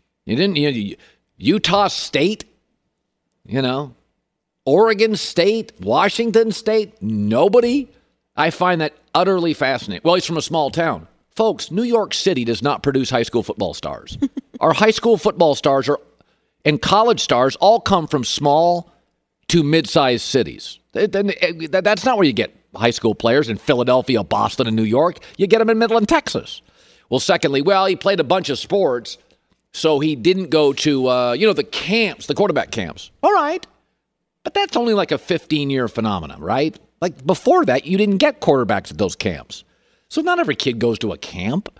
Speaker 2: Utah State, Oregon State, Washington State, nobody. I find that utterly fascinating. Well, he's from a small town. Folks, New York City does not produce high school football stars. Our high school football stars and college stars all come from small to mid-sized cities. That's not where you get high school players in Philadelphia, Boston, and New York. You get them in Midland, Texas. Well, secondly, he played a bunch of sports, so he didn't go to, the camps, the quarterback camps. All right. But that's only like a 15-year phenomenon, right? Like before that, you didn't get quarterbacks at those camps. So not every kid goes to a camp.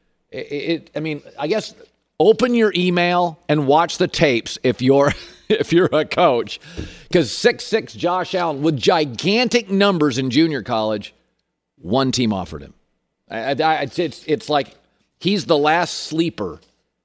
Speaker 2: I guess open your email and watch the tapes if you're a coach. Because 6'6" Josh Allen with gigantic numbers in junior college, one team offered him. It's like he's the last sleeper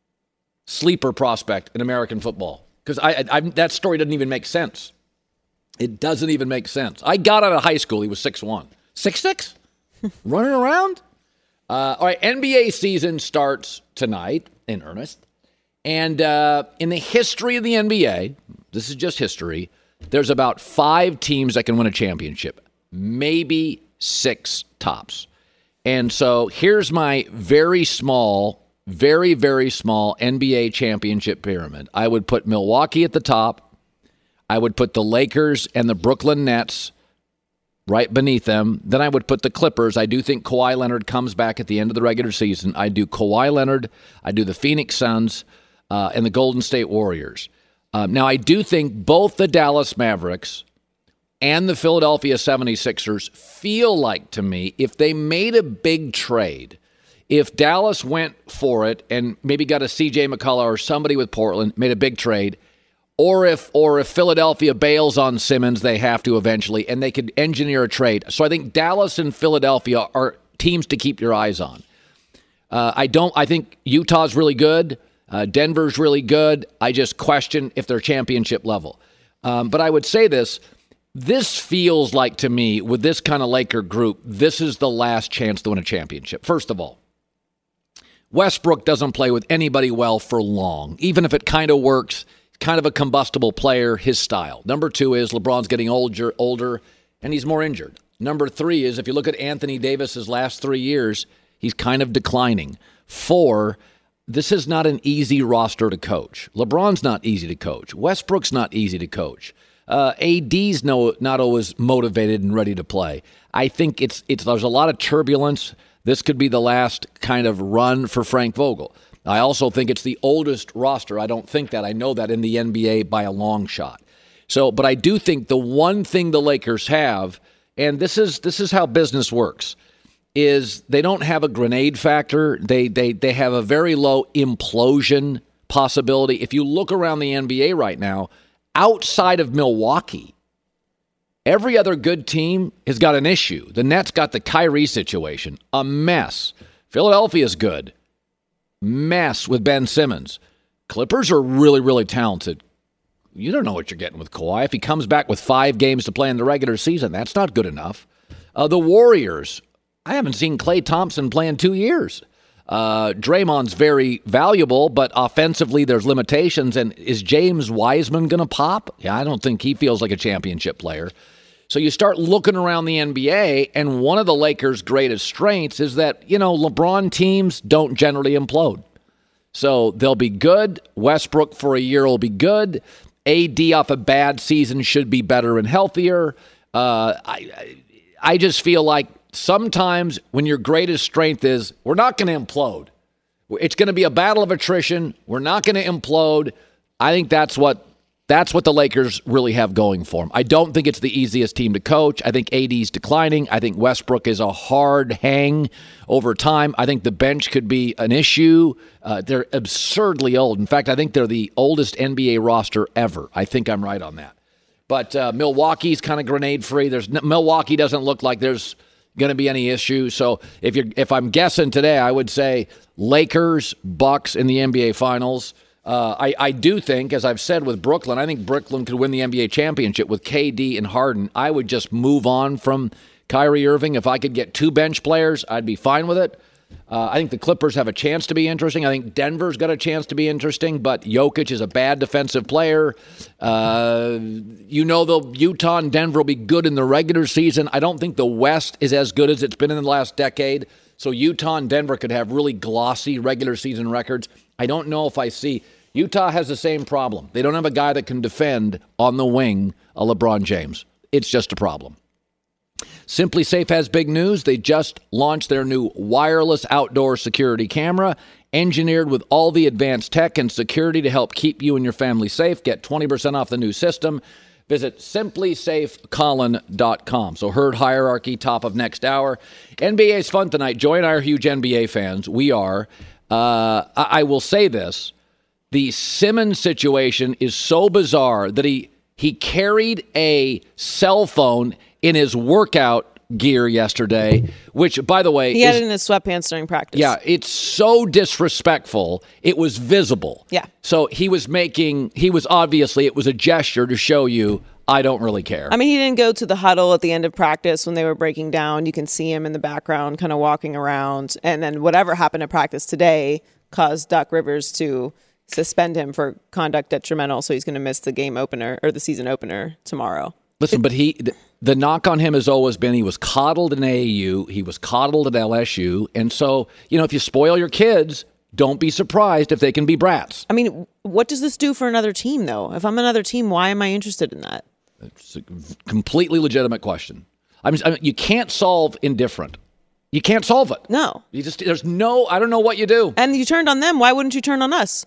Speaker 2: prospect in American football. Because that story doesn't even make sense. It doesn't even make sense. I got out of high school. He was 6'1". 6'6"? Running around? All right, NBA season starts tonight in earnest. And in the history of the NBA, this is just history, there's about 5 teams that can win a championship. Maybe 6 tops. And so here's my very small, very, very small NBA championship pyramid. I would put Milwaukee at the top. I would put the Lakers and the Brooklyn Nets right beneath them. Then I would put the Clippers. I do think Kawhi Leonard comes back at the end of the regular season. I do Kawhi Leonard. I do the Phoenix Suns and the Golden State Warriors. Now, I do think both the Dallas Mavericks and the Philadelphia 76ers feel like, to me, if they made a big trade, if Dallas went for it and maybe got a C.J. McCullough or somebody with Portland, made a big trade, or if Philadelphia bails on Simmons, they have to eventually, and they could engineer a trade. So I think Dallas and Philadelphia are teams to keep your eyes on. I think Utah's really good. Denver's really good. I just question if they're championship level. But I would say this feels like, to me, with this kind of Laker group, this is the last chance to win a championship. First of all, Westbrook doesn't play with anybody well for long, even if it kind of works. Kind of a combustible player, his style. Number 2 is LeBron's getting older, and he's more injured. Number 3 is, if you look at Anthony Davis's last 3 years, he's kind of declining. 4, this is not an easy roster to coach. LeBron's not easy to coach. Westbrook's not easy to coach. AD's not always motivated and ready to play. I think there's a lot of turbulence. This could be the last kind of run for Frank Vogel. I also think it's the oldest roster. I don't think that. I know that in the NBA by a long shot. But I do think the one thing the Lakers have, and this is how business works, is they don't have a grenade factor. They have a very low implosion possibility. If you look around the NBA right now, outside of Milwaukee, every other good team has got an issue. The Nets got the Kyrie situation, a mess. Philadelphia's good. Mess with Ben Simmons. Clippers are really, really talented. You don't know what you're getting with Kawhi. If he comes back with 5 games to play in the regular season, that's not good enough. The Warriors, I haven't seen Klay Thompson play in 2 years. Draymond's very valuable, but offensively there's limitations. And is James Wiseman going to pop? Yeah, I don't think he feels like a championship player. So you start looking around the NBA, and one of the Lakers' greatest strengths is that, LeBron teams don't generally implode. So they'll be good. Westbrook for a year will be good. AD off a bad season should be better and healthier. I just feel like sometimes when your greatest strength is, we're not going to implode. It's going to be a battle of attrition. We're not going to implode. I think that's what the Lakers really have going for them. I don't think it's the easiest team to coach. I think AD's declining. I think Westbrook is a hard hang over time. I think the bench could be an issue. They're absurdly old. In fact, I think they're the oldest NBA roster ever. I think I'm right on that. But Milwaukee's kind of grenade-free. Milwaukee doesn't look like there's going to be any issue. So if I'm guessing today, I would say Lakers, Bucks in the NBA Finals. I do think, as I've said with Brooklyn, I think Brooklyn could win the NBA championship with KD and Harden. I would just move on from Kyrie Irving. If I could get 2 bench players, I'd be fine with it. I think the Clippers have a chance to be interesting. I think Denver's got a chance to be interesting, but Jokic is a bad defensive player. Utah and Denver will be good in the regular season. I don't think the West is as good as it's been in the last decade. So Utah and Denver could have really glossy regular season records. I don't know if I see. Utah has the same problem. They don't have a guy that can defend on the wing a LeBron James. It's just a problem. Simply Safe has big news. They just launched their new wireless outdoor security camera, engineered with all the advanced tech and security to help keep you and your family safe. Get 20% off the new system. Visit simplysafecolin.com. So Herd Hierarchy, top of next hour. NBA's fun tonight. Joy and I are huge NBA fans. We are. I will say this. The Simmons situation is so bizarre that he carried a cell phone in his workout gear yesterday, which, by the way...
Speaker 1: He had it in his sweatpants during practice.
Speaker 2: Yeah, it's so disrespectful. It was visible.
Speaker 1: Yeah.
Speaker 2: So it was a gesture to show you, I don't really care.
Speaker 1: I mean, he didn't go to the huddle at the end of practice when they were breaking down. You can see him in the background kind of walking around. And then whatever happened at practice today caused Doc Rivers to suspend him for conduct detrimental, so he's going to miss the game opener or the season opener tomorrow.
Speaker 2: Listen, but the knock on him has always been he was coddled in AAU, he was coddled at LSU, and so, if you spoil your kids, don't be surprised if they can be brats.
Speaker 1: I mean, what does this do for another team, though? If I'm another team, why am I interested in that?
Speaker 2: It's a completely legitimate question. I mean, you can't solve indifferent. You can't solve it.
Speaker 1: No.
Speaker 2: I don't know what you do.
Speaker 1: And you turned on them. Why wouldn't you turn on us?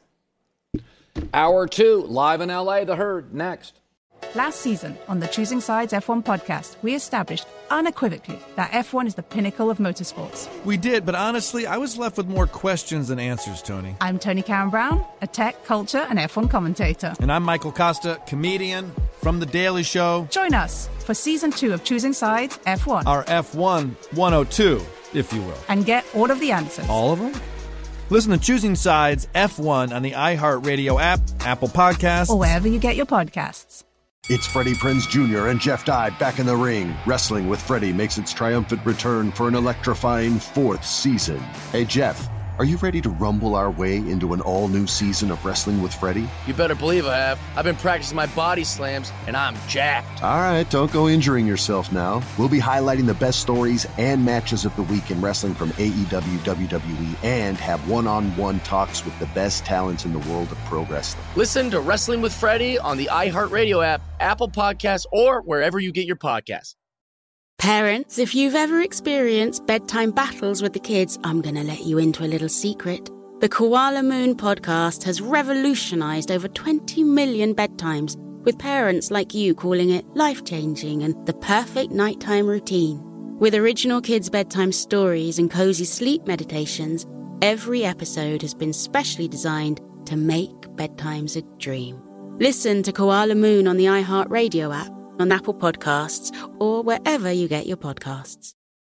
Speaker 2: Hour 2, live in LA, The Herd, next.
Speaker 22: Last season on the Choosing Sides F1 podcast, we established unequivocally that F1 is the pinnacle of motorsports.
Speaker 23: We did, but honestly, I was left with more questions than answers, Tony.
Speaker 22: I'm Tony Karen Brown, a tech, culture, and F1 commentator.
Speaker 23: And I'm Michael Costa, comedian from The Daily Show.
Speaker 22: Join us for Season 2 of Choosing Sides F1.
Speaker 23: Our F1 102, if you will.
Speaker 22: And get all of the answers.
Speaker 23: All of them? Listen to Choosing Sides F1 on the iHeartRadio app, Apple Podcasts,
Speaker 22: or wherever you get your podcasts.
Speaker 3: It's Freddie Prinze Jr. and Jeff Dye back in the ring. Wrestling with Freddie makes its triumphant return for an electrifying 4th season. Hey, Jeff, are you ready to rumble our way into an all-new season of Wrestling with Freddie?
Speaker 4: You better believe I have. I've been practicing my body slams, and I'm jacked.
Speaker 3: All right, don't go injuring yourself now. We'll be highlighting the best stories and matches of the week in wrestling from AEW, WWE, and have one-on-one talks with the best talents in the world of pro wrestling.
Speaker 4: Listen to Wrestling with Freddie on the iHeartRadio app, Apple Podcasts, or wherever you get your podcasts.
Speaker 12: Parents, if you've ever experienced bedtime battles with the kids, I'm going to let you into a little secret. The Koala Moon podcast has revolutionized over 20 million bedtimes, with parents like you calling it life-changing and the perfect nighttime routine. With original kids' bedtime stories and cozy sleep meditations, every episode has been specially designed to make bedtimes a dream. Listen to Koala Moon on the iHeartRadio app, on Apple Podcasts, or wherever you get your podcasts.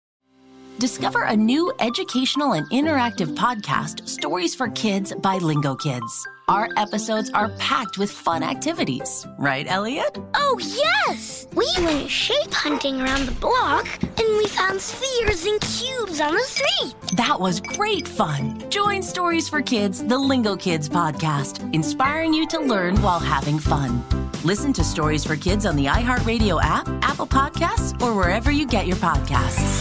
Speaker 9: Discover a new educational and interactive podcast, Stories for Kids by Lingo Kids. Our episodes are packed with fun activities. Right, Elliot?
Speaker 10: Oh, yes! We went shape hunting around the block, and we found spheres and cubes on the street.
Speaker 9: That was great fun. Join Stories for Kids, the Lingo Kids podcast, inspiring you to learn while having fun. Listen to Stories for Kids on the iHeartRadio app, Apple Podcasts, or wherever you get your podcasts.